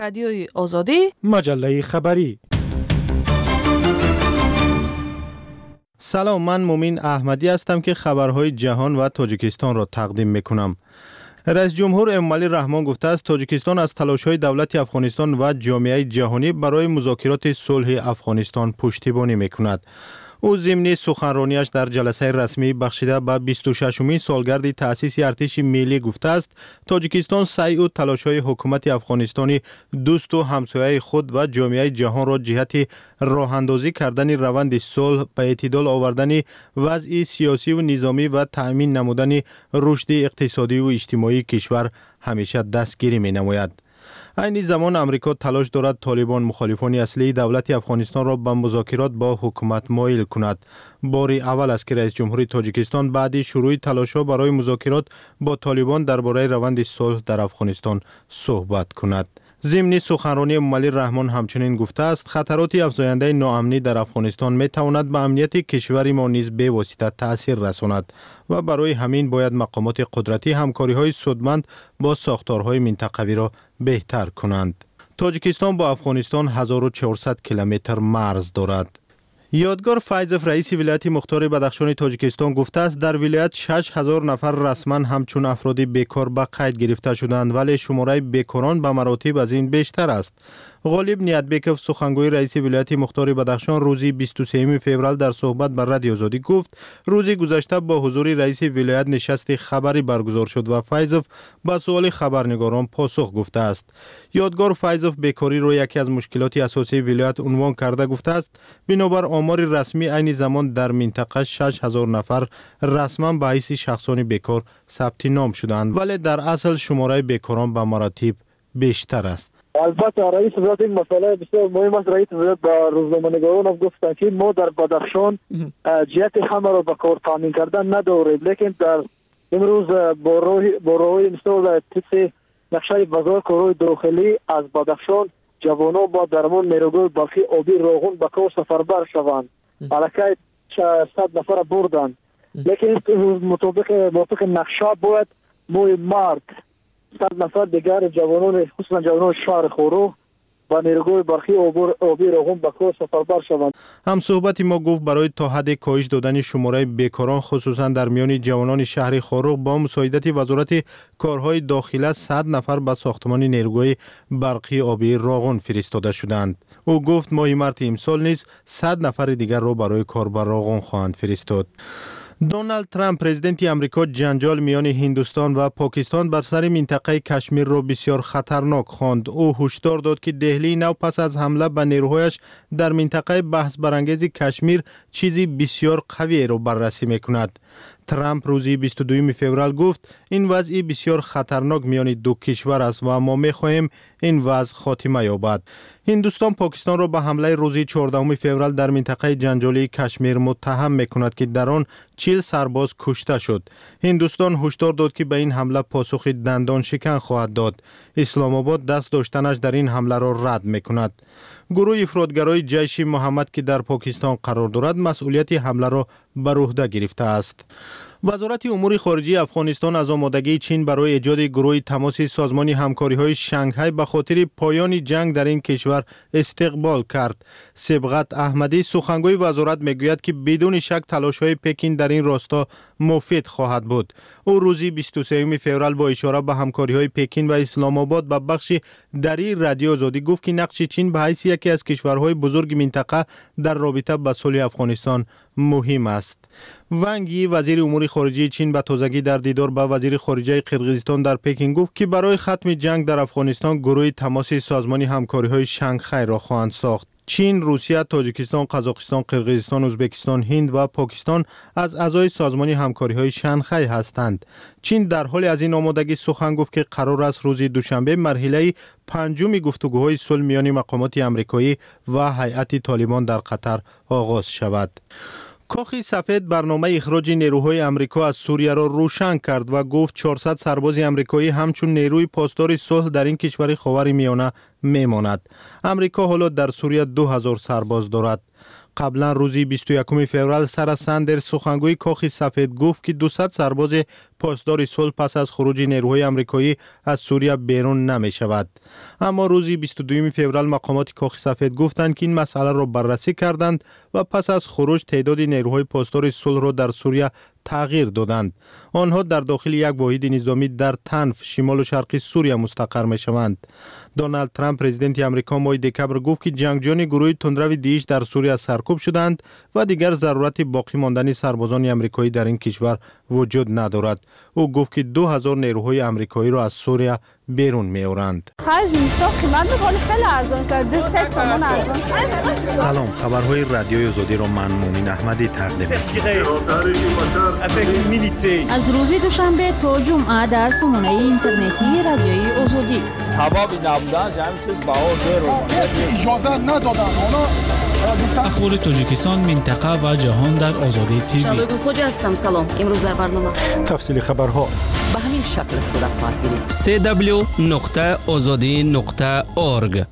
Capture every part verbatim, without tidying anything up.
رادیوی آزادی، مجله خبری. سلام، من مومین احمدی هستم که خبرهای جهان و تاجیکستان را تقدیم میکنم. رئیس جمهور امومالی رحمان گفته است تاجیکستان از تلاش‌های دولت افغانستان و جامعه جهانی برای مذاکرات صلح افغانستان پشتیبانی میکند. او ضمن سخنرانیش در جلسه رسمی بخشیده به بیست و ششمین سالگرد تأسیس ارتش ملی گفته است تاجیکستان سعی و تلاش‌های حکومت افغانستانی دوست و همسایه خود و جامعه جهان را جهت راه‌اندازی کردن روند صلح به اعتدال آوردن وضع سیاسی و نظامی و تأمین نمودن رشد اقتصادی و اجتماعی کشور همیشه دستگیری می‌نماید. این زمان امریکا تلاش دارد طالبان مخالفان اصلی دولت افغانستان را به مذاکرات با حکومت مایل کند. بار اول است که رئیس جمهور تاجیکستان بعد شروع تلاش‌ها برای مذاکرات با طالبان درباره روند صلح در افغانستان صحبت کند. ضمن سخنرانی امومالی رحمان همچنین گفته است خطرات افزاینده ناامنی در افغانستان می تواند به امنیت کشور ما نیز به واسطه تاثیر رساند و برای همین باید مقامات قدرتی همکاری‌های سودمند با ساختارهای منطقوی را بهتر کنند. تاجیکستان با افغانستان هزار و چهارصد کیلومتر مرز دارد. یادگار فیضف رئیس ولایت مختار بدخشان تاجیکستان گفته است در ولایت شش هزار نفر رسما همچون افراد بیکار به قید گرفته شدند ولی شماره بیکاران به مراتب از این بیشتر است. غالب نیتبکov سخنگوی رئیس ولایت مختار بدخشان روز بیست و سوم فوریه در صحبت با رادیو آزادی گفت روز گذشته با حضور رئیس ولایت نشست خبری برگزار شد و فیضف با سوال خبرنگاران پاسخ گفته است. یادگار فیضف بیکاری را یکی از مشکلات اساسی ولایت عنوان کرده گفته است بنابر آمار رسمی عین زمان در منطقه شش هزار نفر رسما به حیث شخصان بیکار ثبت نام شدند ولی در اصل شماره بیکاران به مراتب بیشتر است. البته رئیس ولایت این مسئله بسیار مهم است. رئیس ولایت با روزنامه‌نگاران هم گفتند که ما در بدخشان جهت همه را به کار تامین کردن نداریم، لیکن در امروز با روی با روی مثال تیپ نقشه بازار کارهای داخلی از بدخشان جوانان با درمان نیروگاه برقی آبی روغن به کار سفربر شوند. الکی صد نفر بردند، لیکن مطابق مطابق نقشه باید موی مرد صد نفر دیگر جوانان خصوصا جوانان شهر خورو با نیروگاه برقی آبی روغن به کار سفربر شوند. هم صحبت ما گفت برای تا حد کاهش دادن شماره بیکاران خصوصا در میان جوانان شهر خورو با مساعدت وزارت کارهای داخله صد نفر به ساختمان نیروگاه برقی آبی روغن فرستاده شدند. او گفت ماه مارس امسال نیز صد نفر دیگر را برای کار بر روغن خواهند فرستاد. دونالد ترامپ پرزیدنت امریکا جنجال میان هندوستان و پاکستان بر سر منطقه کشمیر را بسیار خطرناک خواند. او هشدار داد که دهلی نو پس از حمله به نیروهایش در منطقه بحث برانگیز کشمیر چیزی بسیار قوی را بررسی میکند. ترامپ روز بیست و دوم فوریه گفت این وضع بسیار خطرناک میان دو کشور است و ما می‌خواهیم این وضع خاتمه یابد. هندوستان پاکستان را به حمله روز چهاردهم فوریه در منطقه جنجالی کشمیر متهم می‌کند که در آن چهل سرباز کشته شد. هندوستان هشدار داد که به این حمله پاسخ دندان شکن خواهد داد. اسلام آباد دست داشتنش در این حمله را رد می‌کند. گروه افراطگرای جیش محمد که در پاکستان قرار دارد مسئولیت حمله را بر عهده گرفته است. وزارت امور خارجه افغانستان از آمادگی چین برای ایجاد گروه تماس سازمان همکاری‌های شانگهای به خاطر پایان جنگ در این کشور استقبال کرد. سبغت احمدی سخنگوی وزارت میگوید که بدون شک تلاش‌های پکین در این راستا مفید خواهد بود. او روز بیست و سوم فوریه با اشاره به همکاری‌های پکین و اسلام آباد به بخش دری رادیو آزادی گفت که نقش چین به حیث یکی از کشورهای بزرگ منطقه در رابطه با صلح افغانستان مهم است. ونگ یی وزیر امور خارجه چین به تازگی در دیدار با وزیر خارجه قرقیزستان در پکین گفت که برای ختم جنگ در افغانستان گروه تماس سازمان همکاری‌های شانگهای را خواهند ساخت. چین، روسیه، تاجیکستان، قزاقستان، قرقیزستان، ازبکستان، هند و پاکستان از اعضای سازمان همکاری‌های شانگهای هستند. چین در حال از این آمادگی سخن گفت که قرار است روز دوشنبه مرحله پنجم گفتگوهای صلح میان مقامات آمریکایی و هیئت طالبان در قطر آغاز شود. کاخ سفید برنامه اخراج نیروهای آمریکا از سوریه را روشن کرد و گفت چهارصد سرباز آمریکایی همچون نیروی پاسدار صلح در این کشور خاورمیانه میماند. آمریکا حالا در سوریه دو هزار سرباز دارد. قبلا روز بیست و یکم فوریه سارا ساندرز سخنگوی کاخ سفید گفت که دویست سرباز پاسدار صلح پس از خروج نیروهای آمریکایی از سوریه بیرون نمی شود. اما روز بیست و دوم فوریه مقامات کاخ سفید گفتند که این مسئله را بررسی کردند و پس از خروج تعداد نیروهای پاسدار صلح را در سوریه تغییر دادند. آنها در داخل یک واحد نظامی در تنف شمال و شرقی سوریه مستقر می شوند. دونالد ترامپ پرزیدنت آمریکا ماه دکبر گفت که جنگجویان گروه تندرو دیش در سوریه سرکوب شدند و دیگر ضرورت باقی ماندن سربازان آمریکایی در این کشور وجود ندارد. او گفت که دو هزار نیروهای آمریکایی را از سوریه بیرون می آورند. سلام، خبرهای رادیوی آزادی را من مومن احمدی تقدیم از روز دوشنبه تا جمعه در سامانه اینترنتی رادیوی آزادی. حبابی نبودن جمعی چیز باور دارم. اجازه ندادن. اخبار تاجیکستان، منطقه و جهان در آزادی تیوی. شبگل خوجه هستم. سلام. امروز در برنامه تفصیل خبرها به همین شکل صورت خواهد گرفت. سی دبلیو نقطه آزادی نقطه اورگ.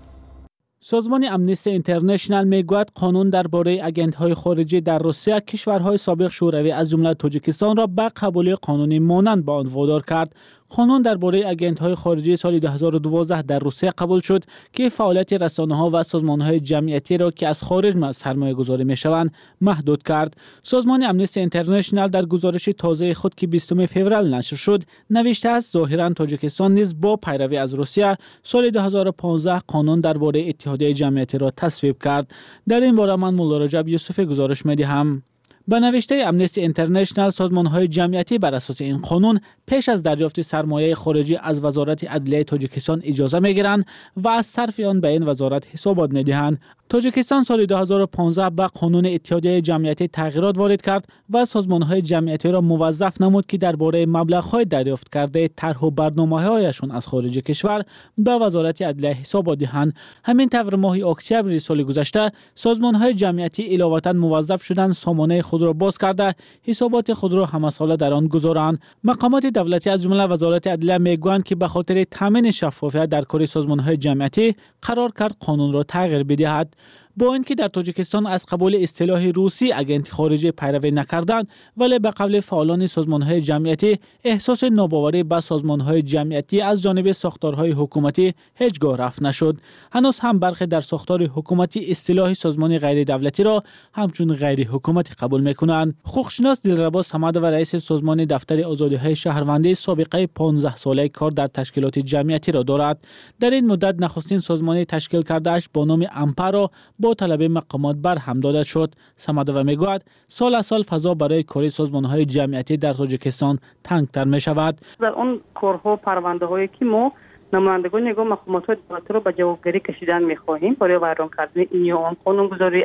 سازمان امنیستی اینترنشنال میگوید قانون درباره آگنت‌های خارجی در روسیه کشورهای سابق شوروی از جمله تاجیکستان را به قبولی قانونی مانند به آن وادار کرد. قانون درباره آگنت‌های خارجی سال دو هزار و دوازده در روسیه قبول شد که فعالیت رسانه‌ها و سازمان‌های جمعیتی را که از خارج سرمایه‌گذاری می‌شوند محدود کرد. سازمان امنیستی اینترنشنال در گزارش تازه خود که بیستم فوریه نشر شد نوشته است ظاهراً تاجیکستان نیز با پیروی از روسیه سال دو هزار و پانزده قانون درباره اتحادیه جمعیتی را تصویب کرد. در این باره من مولا رجب یوسفی گزارش می‌دهم. به نوشته امنیستی اینترنشنال سازمان‌های جمعیتی بر اساس این قانون پیش از دریافت سرمایه خارجی از وزارت عدلیه تاجیکستان اجازه می‌گیرند و از صرف آن به این وزارت حسابات می‌دهند. تاجیکستان سال دو هزار و پانزده به قانون اتحادیه جمعیتی تغییرات وارد کرد و سازمان‌های جمعیتی را موظف نمود که درباره مبلغ‌های دریافت کرده طرح و برنامه‌هایشان از خارج کشور به وزارت عدلیه حسابات دهند. همین طور ماه اکتبر سال گذشته سازمان‌های جمعیتی علاوه‌اً موظف شدند سامانه خود را باز کرده حسابات خود را همساله در آن گذارند. مقامات دولتی از جمله وزارت عدلیه میگویند که به خاطر تامین شفافیت در کار سازمان‌های جمعیتی قرار کرد قانون را تغییر بدهد. با اینکه در تاجیکستان از قبول اصطلاح روسی آگنت خارجی پیروی نکردند ولی به قبل فعالان سازمان‌های جمعیتی احساس ناباوری به سازمان‌های جمعیتی از جانب ساختارهای حکومتی هیچگاه رفع نشد. هنوز هم برخی در ساختار حکومتی اصطلاح سازمان غیر دولتی را همچون غیر حکومتی قبول می‌کنند. حقوقشناس دلربا صمد و رئیس سازمان دفتر آزادی‌های شهروندی سابقه پانزده ساله کار در تشکیلات جمعیتی را دارد. در این مدت نخستین سازمان تشکیل کرده‌اش با نام امپارو با طلب مقامات بر هم داده شد. سمدوه میگوید سال از سال فضا برای کار سازمان‌های جمعیتی در تاجیکستان تنگتر می شود. در اون کارها پرونده هایی که ما نمایندگان نگاه مقامات دولتی را به جوابگیری کشیدن می خواهیم برای ویران کردن این یا آن قانونگذاری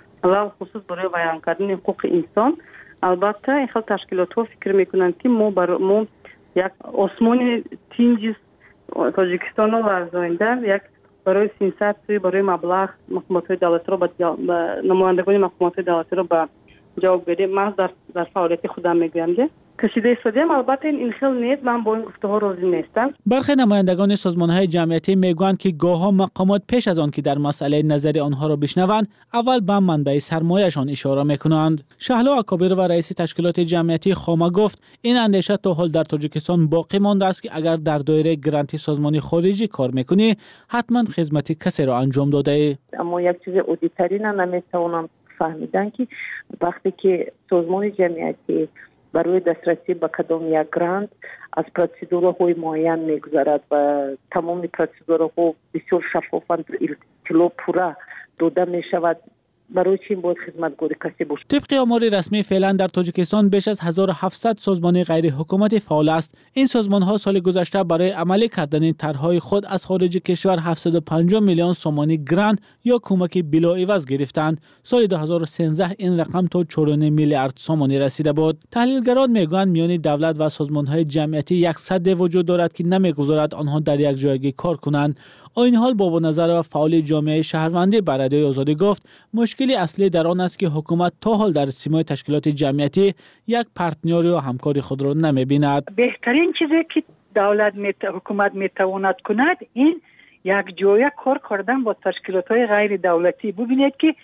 و خصوص برای ویران کردن حقوق انسان. البته این خیلی تشکیلات ها فکر میکنند که ما بر ما یک آسمان تینجیز تاجیکستان را ورزانده یک برای سیاست برای مبلغ مقامات دولتی را به نمایندگان مقامات دولتی را به جوابگیری من در در فعالیت خودم میگویم کشیده شدیم. البته این خیلی نیست، من با این گفته‌ها راضی نیستم. برخی نمایندگان سازمان‌های جمعیتی میگویند که گاه‌ها مقامات پیش از آن که در مسئله نظری آنها را بشنوند اول به منبع سرمایه‌شان اشاره میکنند. شهلا اکابر و رئیس تشکیلات جمعیتی خامه گفت این اندیشه تا حال در تاجیکستان باقی مانده است که اگر در دایره گرانتی سازمانی خارجی کار میکنی حتما خدمت کسی را انجام داده ای. اما یک چیز عادی‌ترین نمیتوانم فهمیدن که وقتی که سازمان جمعیتی برای دسترسی به کدام یک گرانت از پروسیدورهای معین میگذرد و تمام پروسیدورها بسیار شفافاً اطلاع پوره داده می شود، برای چین باید خدمتگار کسی باشد. طبق آمار رسمی فعلا در تاجیکستان بیش از هزار و هفتصد سازمان غیر حکومتی فعال است. این سازمان ها سال گذشته برای عملی کردن طرحهای خود از خارج کشور هفتصد و پنجاه میلیون سومانی گرانت یا کمک بلاعوض گرفتند. سال دو هزار و سیزده این رقم تا چهار و نیم میلیارد سومانی رسیده بود. تحلیلگران میگویند میان دولت و سازمان های جمعیتی یک سد وجود دارد که نمیگذارد آنها در یک جایگی کار کنند. این حال با نظر و فعال جامعه شهروندی بر رادیوی آزادی گفت مشکلی اصلی در آن است که حکومت تا حال در سیمای تشکیلات جمعیتی یک پارتنر یا همکاری خود را نمی‌بیند. بهترین چیزی که دولت میت... حکومت میتواند کند این یک جای کار کردن با تشکیلات های غیر دولتی. ببینید که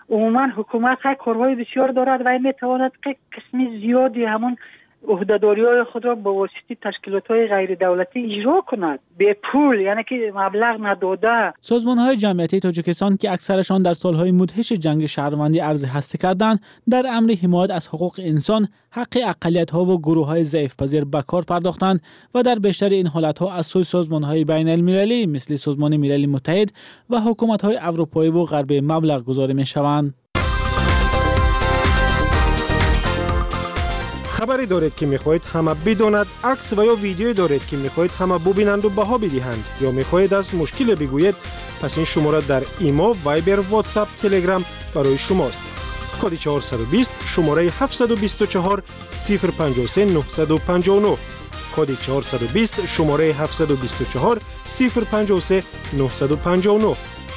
عموما حکومت های کارهای بسیار دارد و میتواند که قسمی زیادی همون عهده‌داری‌های خود را با واسطه تشکیلات‌های غیر دولتی اجرا کند به پول، یعنی که مبلغ نداده. سازمان‌های جمعیتی تاجیکستان که اکثرشان در سال‌های مدهش جنگ شهروندی عرض هستی کردند، در امر حمایت از حقوق انسان، حق اقلیت‌ها و گروه‌های ضعیف‌پذیر به کار پرداختند و در بیشتر این حالت‌ها از سوی سازمان‌های بین‌المللی مثل سازمان ملل متحد و حکومت‌های اروپایی و غربی مبلغ گذاری می‌شوند. خبری دارید که میخواهید همه بداند، عکس و یا ویدیویی دارید که میخواهید همه ببینند و بها بدهند، یا میخواهید از مشکل بگویید، پس این شماره در ایما، وایبر، واتساپ، تلگرام برای شماست. کد چهارصد و بیست شماره هفتصد و بیست و چهار صفر پنجاه و سه نهصد و پنجاه و نه. کد چهارصد و بیست شماره هفتصد و بیست و چهار صفر پنجاه و سه نهصد و پنجاه و نه.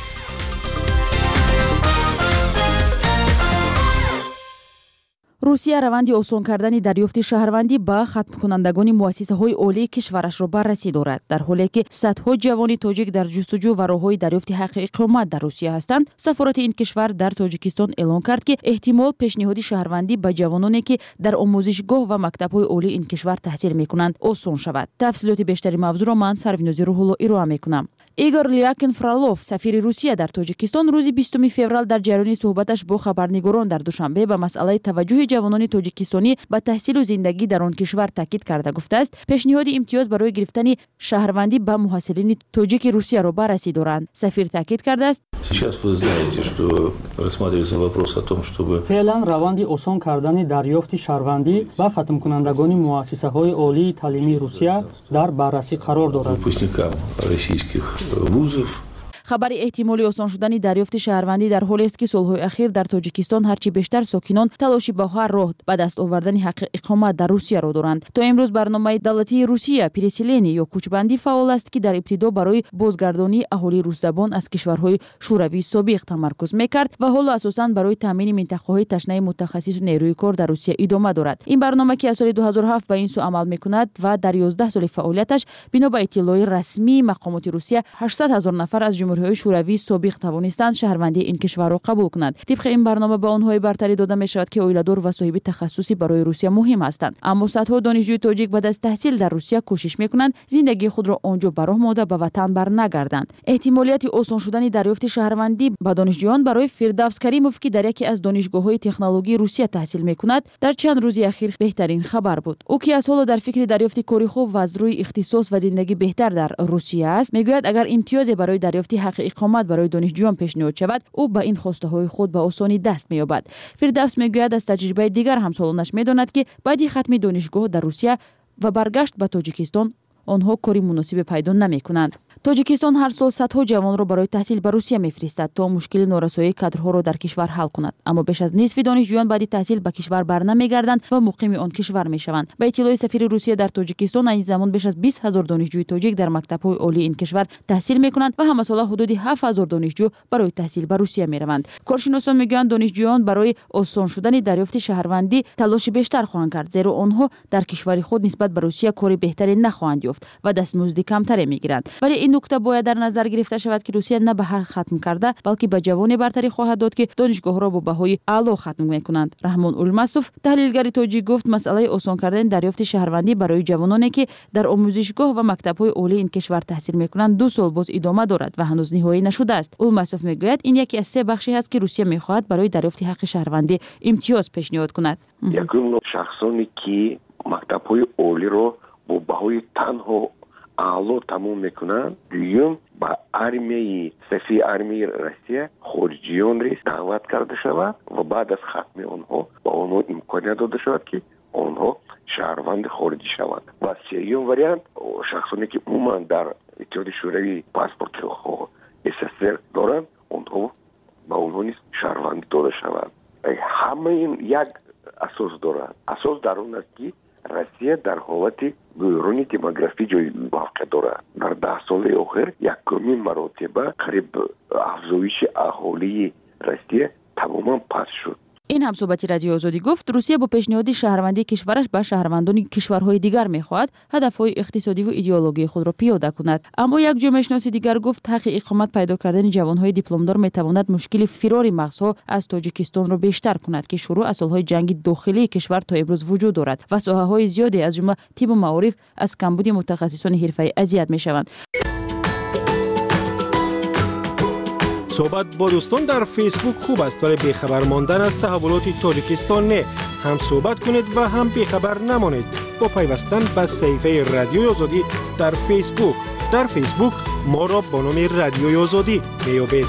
روسیه روند آسان کردن دریافت شهروندی به ختم کنندگان مؤسسه‌های عالی کشورش را بررسی دارد. در حالی که صدها جوان تاجیک در جستجو و راه‌های دریافت حق اقامت در روسیه هستند، سفارت این کشور در تاجیکستان اعلام کرد که احتمال پیشنهاد شهروندی به جوانانی که در آموزشگاه و مکتب‌های عالی این کشور تحصیل می‌کنند آسان شود. تفصیلات بیشتری موضوع را من سرویناز روح الله ارائه می‌کنم. ایگور لیاکین فرالوف، سفیر روسیه در تاجیکستان، روز بیستم فوریه در جریان صحبتش با خبرنگاران در دوشنبه به مسئله توجه جوانان تاجیکستانی به تحصیل و زندگی در آن کشور تاکید کرده گفته است پیشنهاد امتیاز برای گرفتن شهروندی به محصلین تاجیک روسیه را بررسی دارند. سفیر تاکید کرده است فعلا روند آسان کردن دریافت شهروندی و ختم کنندگان مؤسسه‌های عالی تعلیمی روسیه در بررسی قرار دارد. خبر احتمالی آسان شدن دریافت شهروندی در حالی است که سالهای اخیر در تاجیکستان هرچی بیشتر ساکنان تلاشی با هر راه به دست آوردن حق اقامت در روسیه را دارند. تا امروز برنامه دولتی روسیه پرسیلینی یا کوچبندی فعال است که در ابتدا برای بازگردانی اهالی روس زبان از کشورهای شوروی سابق تمرکز میکرد و حالا اساساً برای تامین منطقه‌های تشنه متخصص و نیروی کار در روسیه ادامه دارد. این برنامه که از سال دو هزار و هفت به این سو عمل میکند و در یازده سال فعالیتش بنا به اطلاع رسمی مقامات روسیه هشتصد هزار نفر از جمهوری شوروی سابق توانستند شهروندی این کشور را قبول کنند. طبق این برنامه به آنها برتری داده می شود که اویلادور و صاحب تخصصی برای روسیه مهم هستند، اما صدها دانشجوی تاجیک بعد از تحصیل در روسیه کوشش میکنند زندگی خود را آنجا به راه مانده به وطن برنگردند. احتمالیت آسان شدن دریافت شهروندی به دانشجویان برای فردوس کریموف که در یکی از دانشگاه‌های تکنولوژی روسیه تحصیل میکند در چند روز اخیر بهترین خبر بود. او که از حالا در فکر دریافت کاری خوب و از روی اختصاص و زندگی بهتر در روسیه است، میگوید اگر امتیاز برای دریافت حق اقامت برای دانشجویان پیشنهاد شود او به این خواسته های خود به آسانی دست می‌یابد. فردوس میگوید از تجربه دیگر همسالانش میداند که بعد ختم دانشگاه در روسیه و برگشت به تاجیکستان آنها کاری مناسب پیدا نمی‌کنند. تاجیکستان هر سال صدها جوان را برای تحصیل به روسیه می‌فرستد تا مشکل نارسایی کادرها را در کشور حل کند، اما بیش از نصف دانشجویان بعد تحصیل به کشور برنمیگردند و مقیم آن کشور میشوند. به اطلاع سفیر روسیه در تاجیکستان این زمان بیش از بیست هزار دانشجوی تاجیک در مکتب‌های عالی این کشور تحصیل می‌کنند و همه ساله حدود هفت هزار دانشجو برای تحصیل به روسیه می‌روند. کارشناسان میگویند دانشجویان برای آسان شدن دریافت شهروندی تلاش بیشتر خواهند کرد، زیرا آنها در کشور خود نسبت به روسیه کاری بهتری نخواهند یافت و دستمزد کمتری می‌گیرند. ولی این نکته باید در نظر گرفته شود که روسیه نه به هر ختم کرده بلکه به جوان برتری خواهد داد که دانشگاه را با بهای اعلی ختم می‌کنند. رحمان اولماسوف تحلیلگر تاجیک گفت مسئله آسان کردن دریافت شهروندی برای جوانانی که در آموزشگاه و مکتب‌های عالی این کشور تحصیل می‌کنند دو سال باز ادامه دارد و هنوز نهایی نشده است. اولماسوف میگوید این یکی از سه بخشی است که روسیه می‌خواهد برای دریافت حق شهروندی امتیاز پیشنهاد کند. یکم شخصانی که مکتب‌های عالی را با بهای تنها اعلی تموم میکنن، دویم با ارمیه سفی ارمیه روسیه خارجیان را دعوت کرده شود و بعد از ختم آنها با آنها امکانیت داده شود که آنها شهروند خارجی شوند. و سوم وریانت شخصانی که عموما در اتحاد شوروی پاسپورت اس اس ار دارند آنها با آنها نیز شهروندی داده شود. همه این یک اساس دارد. اساس در اون است که روسیه در حالت بحران دموگرافی جای واقع دارد. در ده سال اخیر یکمین مرتبه قریب افزایش اهالی روسیه تماما پس شد. این همصحبتی رادیو آزادی گفت روسیه با پیشنهاد شهروندی کشورش به شهروندان کشورهای دیگر می‌خواهد هدف‌های اقتصادی و ایدئولوژی خود را پیاده کند. اما یک جامعه شناس دیگر گفت حق اقامت پیدا کردن جوانهای دیپلمدار می‌تواند مشکل فرار مغزها از تاجیکستان را بیشتر کند که شروع از سال‌های جنگ داخلی کشور تا امروز وجود دارد و ساحه‌های زیادی از جمله طب و معارف از کمبود متخصصان حرفه‌ای اذیت می‌شوند. صحبت با دوستان در فیسبوک خوب است ولی بیخبر ماندن از تحولات تاجیکستان نه. هم صحبت کنید و هم بیخبر نمانید با پیوستن به صفحه رادیو آزادی در فیسبوک. در فیسبوک ما را با نام رادیو آزادی میابید.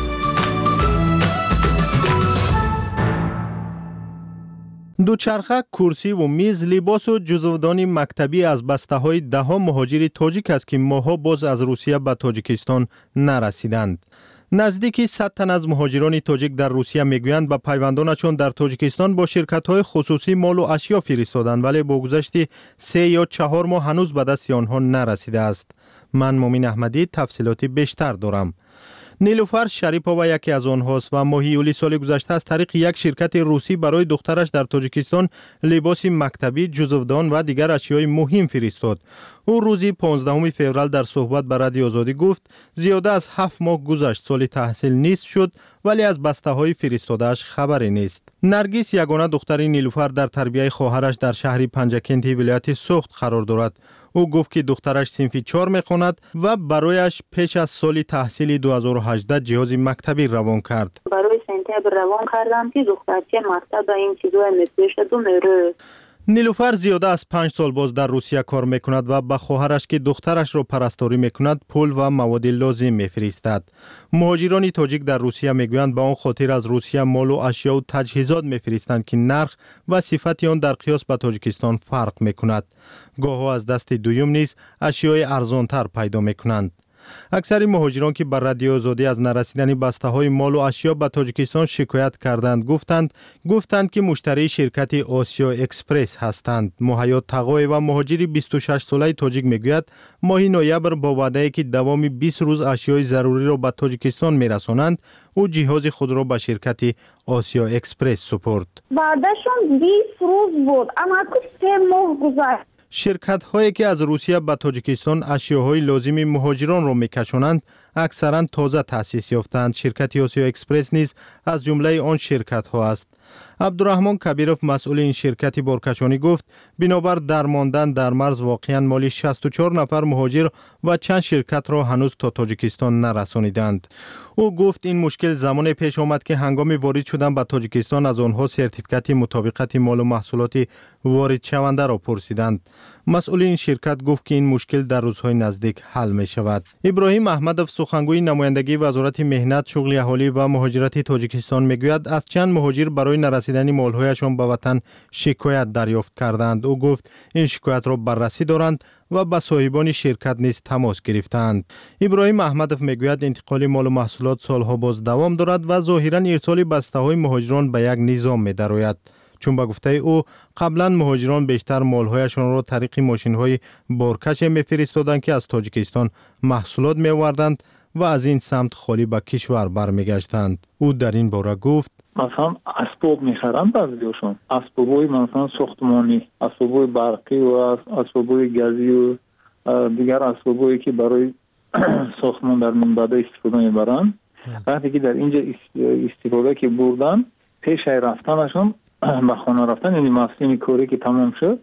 دوچرخه، کرسی و میز، لباس و جزودان مکتبی از بسته‌های ده مهاجر تاجیک است که ماها باز از روسیه به تاجیکستان نرسیدند. نزدیکی صد تن از مهاجران تاجیک در روسیه میگویند به پیوندانشان در تاجیکستان با شرکت‌های خصوصی مال و اشیا فرستادند ولی با گذشت سه یا چهار ماه هنوز به دست آنها نرسیده است. من مومین احمدی تفصیلاتی بیشتر دارم. نیلوفر شریپووا یکی از آنهاست و ماه یولی سال گذشته از طریق یک شرکت روسی برای دخترش در تاجیکستان لباس مکتبی، جزودان و دیگر اشیای مهم فرستاد. او روزی پانزدهم فوریه در صحبت با رادیو آزادی گفت زیاده از هفت ماه گذشت سال تحصیل نیست شد ولی از بسته‌های فرستاده‌اش خبری نیست. نرگس یگانه دختر نیلوفر در تربیت خواهرش در شهر پنجکنتی ولایت سوخت قرار دارد. او گفت که دخترش صنف چهار میخواند و برایش پیش از سال تحصیلی دو هزار و هجده جهاز مکتبی روان کرد. برای سنتبر روان کردم که دخترچه مکتب به این چیزو میفرستد و میره. نیلوفر زیاده از پنج سال باز در روسیه کار میکند و به خواهرش که دخترش را پرستاری میکند پول و مواد لازم میفرستد. مهاجران تاجیک در روسیه میگویند به آن خاطر از روسیه مال و اشیا و تجهیزات میفرستند که نرخ و صفت آن در قیاس به تاجیکستان فرق میکند. گاهی از دست دوم نیز اشیای ارزانتر پیدا میکنند. اکثر مهاجران که بر رادیو آزادی از نرسیدن بسته‌های مال و اشیا به تاجیکستان شکایت کردند گفتند گفتند که مشتری شرکت آسیا اکسپرس هستند. مهیات تقای و مهاجری بیست و شش ساله تاجیک میگوید ماه نوامبر با وعده که دوام بیست روز اشیای ضروری را به تاجیکستان میرسانند او جهاز خود را به شرکت آسیا اکسپرس سپرد. وعدهشون بیست روز بود اما سه ماه گذشت. شرکت هایی که از روسیه به تاجیکستان اشیاهای لازم مهاجران را میکشانند اکثرا تازه تأسیس یافتند. شرکت آسیا اکسپرس نیز از جمله آن شرکت ها است. عبدالرحمن کبیروف مسئول این شرکت بارکشانی گفت بنابر درماندن در مرز واقعا مالی شصت و چهار نفر مهاجر و چند شرکت را هنوز تا تاجیکستان نرسانیدند. او گفت این مشکل زمان پیش آمد که هنگام وارد شدن به تاجیکستان از آنها سرتیفیکت مطابقت مال و محصولات وارد شونده را پرسیدند. مسئول این شرکت گفت که این مشکل در روزهای نزدیک حل می شود. ابراهیم احمدов سخنگوی نمایندگی وزارت مهنت، شغل اهالی و مهاجرت تاجیکستان میگوید از چند مهاجر برای نرسیدن مالهایشان به وطن شکایت دریافت کردند. او گفت این شکایت را بررسی دارند و با صاحبان شرکت نیز تماس گرفتند. ابراهیم احمدов میگوید انتقال مال و محصولات سالها باز دوام دارد و ظاهرا ارسال بسته‌های مهاجران به یک نظام می‌دراید. چون با گفته او قبلا مهاجران بیشتر مالهایشان را طریق ماشین‌های بارکش می‌فرستادند که از تاجیکستان محصولات می‌آوردند و از این سمت خالی به کشور برمیگشتند. او در این باره گفت مثلا اسباب می‌خرند بعضیشون، اسباب‌های مثلا ساختمانی، اسباب‌های برقی و اسباب‌های گازی و دیگر اسباب‌هایی که برای ساختمان در منبع استفاده می‌برند. وقتی که در اینجا استفاده که بردن پیش رفتنشون به خانه رفتن یعنی مسئله کاری که تمام شد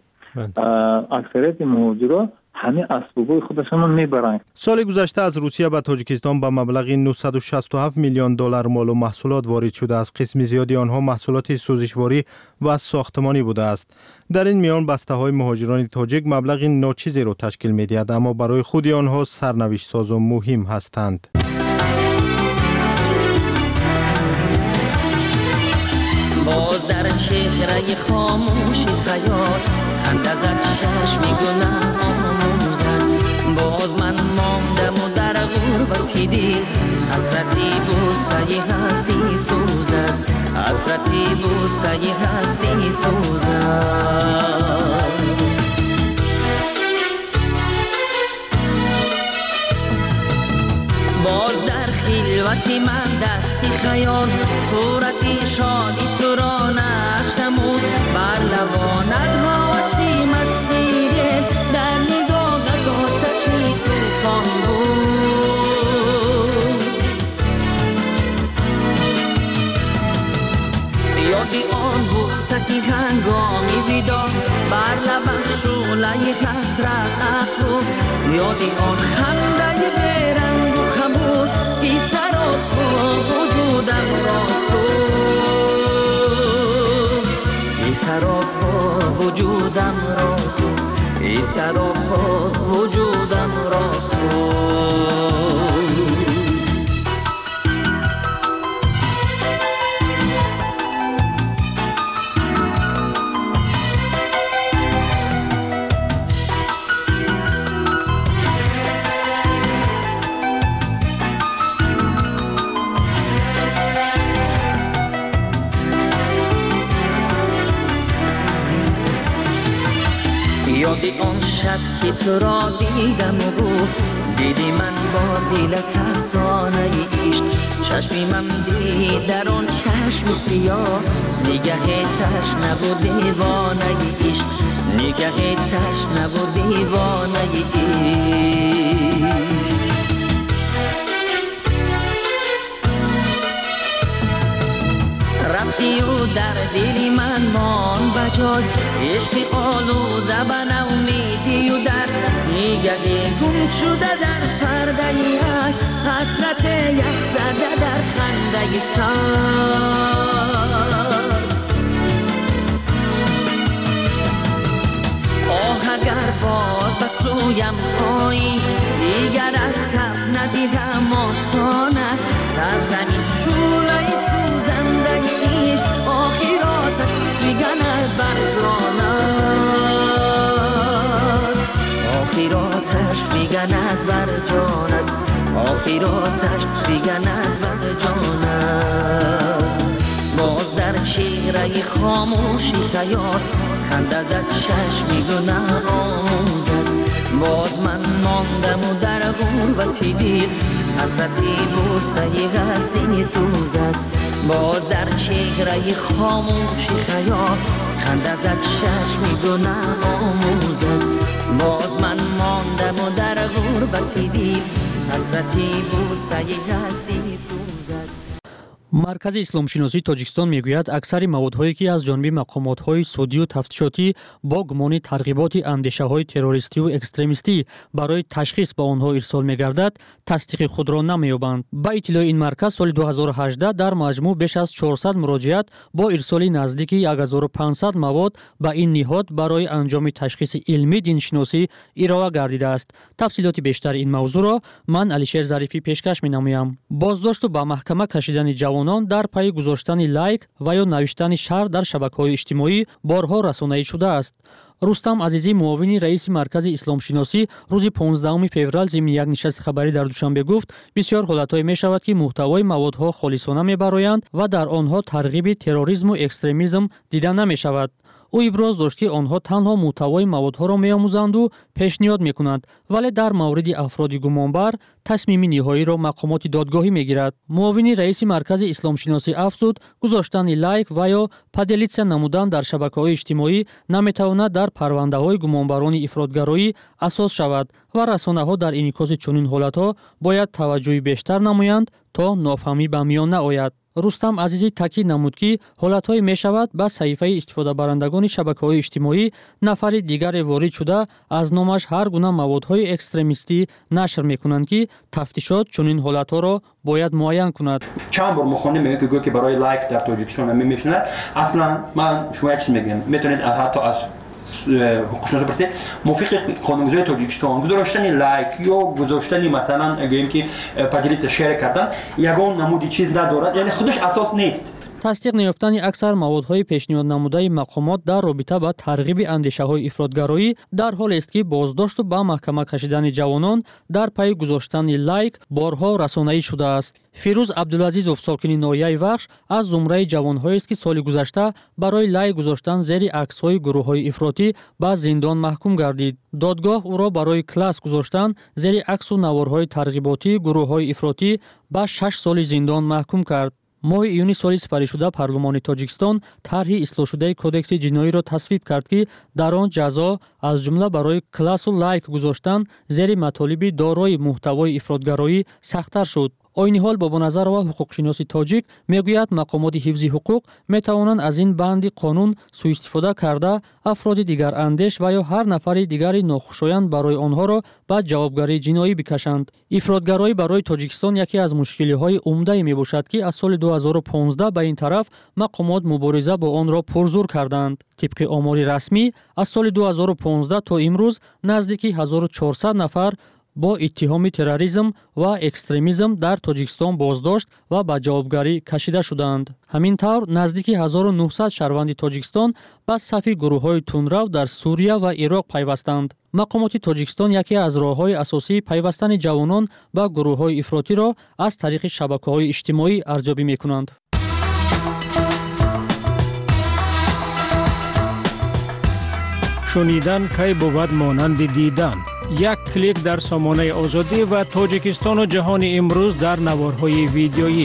اکثریت مهاجرا همه اسبابای خودشون میبرند. سال گذشته از روسیه به تاجیکستان با مبلغ نهصد و شصت و هفت میلیون دلار مال و محصولات وارد شده است. قسم زیادی آنها محصولات سوزشواری و ساختمانی بوده است. در این میان بسته‌های مهاجران تاجیک مبلغ ناچیزی را تشکیل می‌دهد اما برای خود آنها سرنوشت ساز و مهم هستند. باز در چهره خاموش خیال خنده زد چشم گناه آموزد. باز من ماندم و در غربتی دل حسرتی بوسه هستی سوزد، حسرتی بوسه هستی سوزد. باز در خلوت من دستی خیال صورتی شادی تو را نه یادی آن بوستی هنگامی ویدا بر لبش شعله حسرت افروخت یادی آن خنده بیرنگ و خموش که سراب وجودم را سوخت ای سراب وجودم را سوخت ای سراب وجودم را سوخت یادی آن شب که تو را دیدم و گفت دیدی من با دل ترسانه عشق چشمی من دید در آن چشم سیاه نگه تشنه و دیوانه عشق نگه تشنه و دیوانه عشق رفتی و در دلی من مان بجای عشق آلوده به نومیدی و در نگه گم شده در پرده یک حسرت یک زده در خنده سر آه اگر باز به سویم آیی دیگر از کف ندیدم آسانه در زمین شوله سوزنده ایش آخراتش دیگند بر جانت آخراتش دیگند بر جانت آخراتش دیگند بر جانت باز در چهره خاموشی خیال خنده زد چشمی گناه آموزد باز من ماندم و در غربتی دید حسرتی بوسه هستی سوزد باز در چهره خاموشی خیال خنده زد چشمی گناه آموزد باز من ماندم و در غربتی دید حسرتی بوسه هستی سوزد маркази исломшиносии тоҷикистон мегӯяд аксари маводҳое ки аз ҷониби мақомотҳои судию тафтишотӣ бо гумони тарғиботи андешаҳои террористиву экстремистӣ барои ташхис ба онҳо ирсол мегардад тасдиқи худро намеёбанд. ба иттилои ин марказ соли ду ҳазору ҳаждаҳ дар маҷмӯъ беш аз чорсад муроҷиат бо ирсоли наздики ҳазору панҷсад мавод ба ин ниҳод барои анҷоми ташхиси илмӣ диншиносӣ ирова гардидааст. тафсилоти бештари ин мавзӯъро ман Алишер Зарифӣ пешкаш менамоям. боздошту ба маҳкама кашидани ҷавонон дар пайи гузоштани лайк ва ё навиштани шарҳ дар шабакаҳои иҷтимоӣ борҳо расонаӣ шудааст. рустам азизӣ муовини раиси маркази исломшиносӣ рӯзи понздаҳуми феврал зимни як нишасти хабарӣ дар душанбе гуфт бисёр ҳолатҳое мешавад ки муҳтавои маводҳо холисона мебароянд ва дар онҳо тарғиби терроризму экстремизм дида намешавад. ӯ иброз дошт ки онҳо танҳо муҳтавои маводҳоро меомӯзанду пешниҳод мекунанд вале дар мавриди афроди гумонбар тасмими ниҳоиро мақомоти додгоҳӣ мегирад. муовини раиси маркази исломшиносӣ афзуд гузоштани лайк ва ё поделитсия намудан дар шабакаҳои иҷтимоӣ наметавонад дар парвандаҳои гумонбарони ифротгароӣ асос шавад ва расонаҳо дар инъикоси чунин ҳолатҳо бояд таваҷҷӯҳи бештар намоянд то нофаҳмӣ ба миён наояд. рустам азизӣ таъкид намуд ки ҳолатҳое мешавад ба саҳифаи истифодабарандагони шабакаҳои иҷтимоӣ нафари дигаре ворид шуда аз номаш ҳар гуна маводҳои экстремистӣ нашр мекунанд ки тафтишот чунин ҳолатҳоро бояд муайян кунад. чанд бор мухонӣ мегӯяд ки гӯё ки барои лайк дар тоҷикистон мемешинад аслан ман шумо як чиз мегӯям метавонед ҳатто аз ҳуқуқшиносо пурсед мувофиқи қонунгузории тоҷикистон гузоштани лайк ё гузоштани масалан гӯем ки поделитсия шер кардан ягон намуди чиз надорад яъне худаш асос нест. тасдиқ неёфтани аксар маводҳои пешниҳоднамудаи мақомот дар робита ба тарғиби андешаҳои ифротгароӣ дар ҳолест ки боздошту ба маҳкама кашидани ҷавонон дар пайи гузоштани лайк борҳо расонаӣ шудааст. фирӯз абдулазизов сокини ноҳияи вахш аз зумраи ҷавонҳоест ки соли гузашта барои лайк гузоштан зери аксҳои гурӯҳҳои ифротӣ ба зиндон маҳкум гардид. додгоҳ ӯро барои класс гузоштан зери аксу наворҳои тарғиботии гурӯҳҳои ифротӣ ба шаш соли зиндон маҳкум кард. моҳи июни соли сипаришуда парлумони тоҷикистон тарҳи ислоҳшудаи кодекси ҷиноиро тасвиб кард ки дар он ҷазо аз ҷумла барои классу лайк гузоштан зери матолиби дорои муҳтавои ифротгароӣ сахттар шуд. оини ҳол бобоназарова ҳуқуқшиноси тоҷик мегӯяд мақомоти ҳифзи ҳуқуқ метавонанд аз ин банди қонун сӯистифода карда афроди дигарандеш ва ё ҳар нафари дигари нохушоянд барои онҳоро ба ҷавобгарии ҷиноӣ бикашанд. ифротгароӣ барои Тоҷикистон яке аз мушкилиҳои умдае мебошад, ки аз соли ду ҳазору понздаҳ ба ин тараф мақомот мубориза бо онро пурзур карданд. тибқи омори расмӣ аз соли ду ҳазору понздаҳ то имрӯз наздики ҳазору чорсад нафар бо иттиҳоми терроризм ва экстремизм дар Тоҷикистон боздошт ва ба ҷавобгарӣ кашида шуданд. ҳамин тавр наздики ҳазору нуҳсад шаҳрванди Тоҷикистон ба сафи гурӯҳҳои тунрав дар Сурия ва Ироқ пайвастанд. мақомоти Тоҷикистон яке аз роҳҳои асосии пайвастани ҷавонон ба гурӯҳҳои ифротиро аз тариқи шабакаҳои иҷтимоӣ арзёбӣ мекунанд. шунидан кай бувад монанди дидан. як клик дар сомонаи озодӣ ва Тоҷикистону ҷаҳони имрӯз дар наворҳои видеоӣ.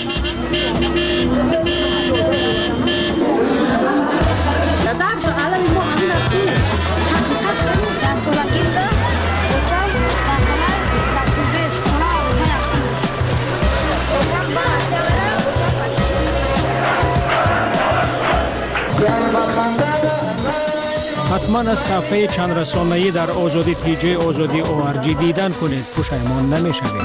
ҳатман аз сафҳаи чандрасонаӣ дар озодӣ пиҷаи озодӣ о ар ҷи дидан кунед. пушаймон намешавед.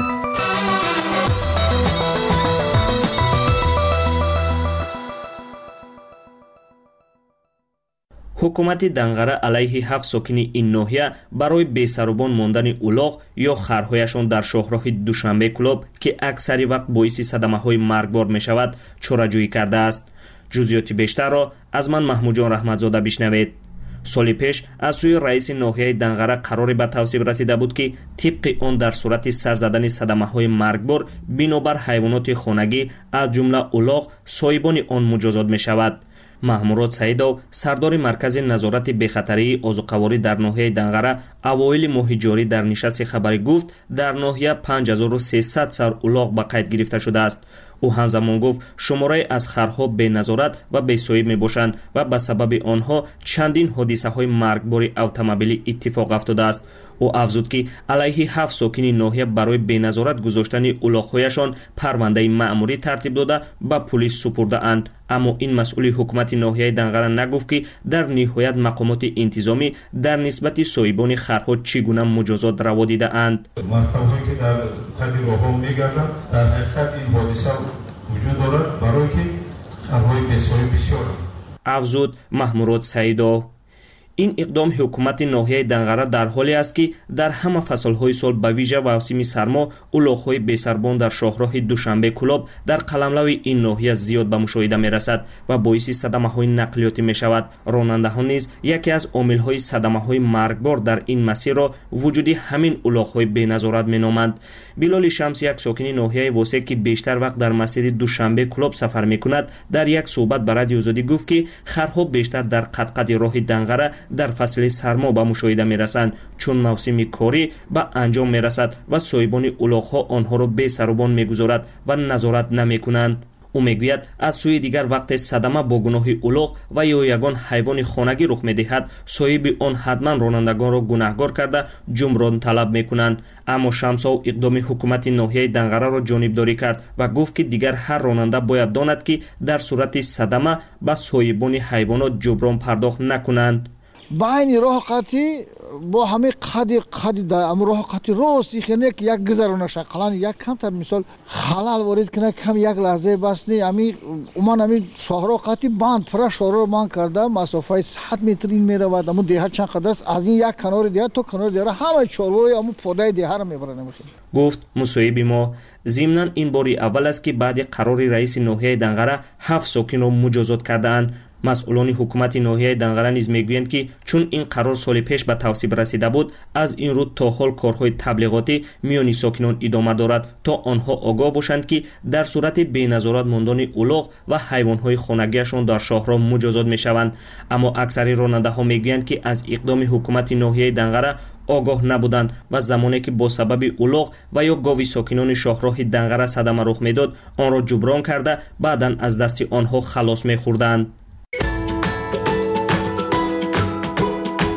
ҳукумати Данғара алайҳи ҳафт сокини ин ноҳия барои бесарубон мондани улоғ ё харҳояшон дар шоҳроҳи Душанбе клуб, ки аксари вақт боиси садамаҳои маргбор мешавад, чораҷӯӣ кардааст. ҷузъиёти бештарро аз ман Маҳмудҷон Раҳматзода бишнавед. соли пеш аз сӯи раиси ноҳияи Данғара қароре ба тавсиб расида буд, ки тибқи он дар сурати сар задани садамаҳои маргбор бинобар ҳайвоноти хонагӣ аз ҷумла улоғ соҳибони он муҷозот мешавад. Маҳмурод Саидов, сардори маркази назорати бехатарии озуқаворӣ дар ноҳияи Данғара, авоили моҳи ҷорӣ дар нишасти хабарӣ гуфт, дар ноҳия панҷ ҳазору сесад сар улоғ ба қайд гирифта шудааст. ӯ ҳамзамон гуфт шумораи аз харҳо беназорат ва бесоҳиб мебошанд ва ба сабаби онҳо чандин ҳодисаҳои маргбори автомобилӣ иттифоқ афтодааст. ӯ афзуд, ки алайҳи ҳафт сокини ноҳия барои беназорат гузоштани улоғҳояшон парвандаи маъмурӣ тартиб дода ба пулис супурдаанд. аммо ин масъули ҳукумати ноҳияи Данғара нагуфт, ки дар ниҳоят мақомоти интизомӣ дар нисбати соҳибони харҳо чӣ гуна муҷозот раво дидаанд. маркабҳое ки дар тади роҳҳо мегарданд, дар ҳақиқат ин ҳодиса вуҷуд дорад, барое ки харҳои бесоҳиб бисёр. афзуд Маҳмурод Саидов. ин иқдоми ҳукумати ноҳияи Данғара дар ҳоле аст, ки дар ҳама фаслҳои сол ба вижа мавсими сармо улоғҳои бесарбон дар шоҳроҳи Душанбе клуб дар қаламлави ин ноҳия зиёд ба мушоҳида мерасад ва боиси садамаҳои нақлиётӣ мешавад. ронандаҳон низ яке аз омилҳои садамаҳои маргбор дар ин масирро вуҷуди ҳамин улоғҳои беназорат меноманд. Билоли Шамс, як сокини ноҳияи Восе, ки бештар вақт дар масири Душанбе клуб сафар мекунад, дар як суҳбат ба радиои Озодӣ гуфт, ки харҳо бештар дар қад-қади роҳи Данғара дар фасли сармо ба мушоҳида мерасанд, чун мавсими корӣ ба анҷом мерасад ва соҳибони улоғҳо онҳоро бесарубон мегузорад ва назорат намекунанд. ӯ мегӯяд аз сӯи дигар вақте садама бо гуноҳи улоғ ва ё ягон ҳайвони хонагӣ рух медиҳад, соҳиби он ҳатман ронандагонро гунаҳгор карда ҷумрон талаб мекунанд. аммо Шамсов иқдоми ҳукумати ноҳияи Данғараро ҷонибдорӣ кард ва гуфт, ки дигар ҳар ронанда бояд донад, ки дар сурати садама ба соҳибони ҳайвонот ҷуброн пардохт накунанд. байни роҳ қатӣ бо ҳамаи қади қади ам роҳ қатӣ рости хене ки як гузаронаша шақалан як камтар мисол халал ворид кина кам як лаҳзаи басни ами уман ами шоҳроҳ қатӣ банд пура шоҳроҳ банд карда масофаи сад метр ин меравад. аммо деҳа чанд қадар аст, аз ин як канори деҳа то канори деҳа ҳамаи чорвои аммо подаи деҳаро мебарад. гуфт мусоҳиби мо. зимнан ин бори аввал аст, ки баъди қарори раиси ноҳияи Данғара ҳафт сокинро муҷозот кардаанд. масъулони ҳукумати ноҳияи Данғара низ мегӯянд, ки чун ин қарор соли пеш ба тавсиб расида буд, аз ин рӯ то ҳол корҳои таблиғотӣ миёни сокинон идома дорад, то онҳо огоҳ бошанд, ки дар сурати беназорат мондани улоғ ва ҳайвонҳои хонагиашон дар шоҳро муҷозот мешаванд. аммо аксари ронандаҳо мегӯянд, ки аз иқдоми ҳукумати ноҳияи Данғара огоҳ набуданд ва замоне ки бо сабаби улоғ ва ё гови сокинони шоҳроҳи Данғара садама рух медод, онро ҷуброн карда баъдан аз дасти онҳо халос мехӯрданд.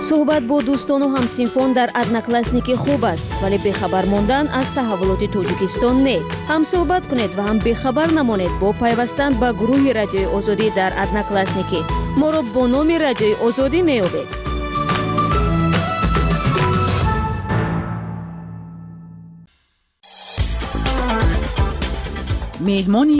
суҳбат бо дӯстону ҳамсинфон дар одноклассники хуб аст, вале бехабар мондан аз таҳаввулоти тоҷикистон не. ҳам суҳбат кунед ва ҳам бехабар намонед бо пайвастан ба гурӯҳи Радиои Озодӣ дар одноклассники. моро бо номи Радиои Озодӣ меёбед. меҳмони